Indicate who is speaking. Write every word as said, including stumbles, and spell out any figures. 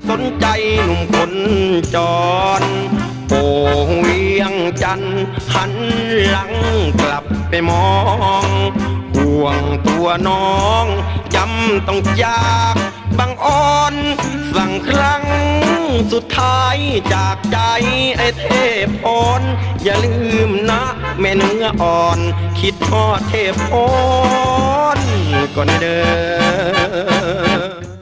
Speaker 1: สนใจหนุ่มคนจรโป่งเวียงจันทร์หันหลังกลับไปมองห่วงตัวน้องจำต้องจากบังอ่อนสั่งครั้งสุดท้ายจากใจไอ้เทพพรอย่าลืมนะแม่เนื้ออ่อนคิดทอดเทพพรก่อนเด้อ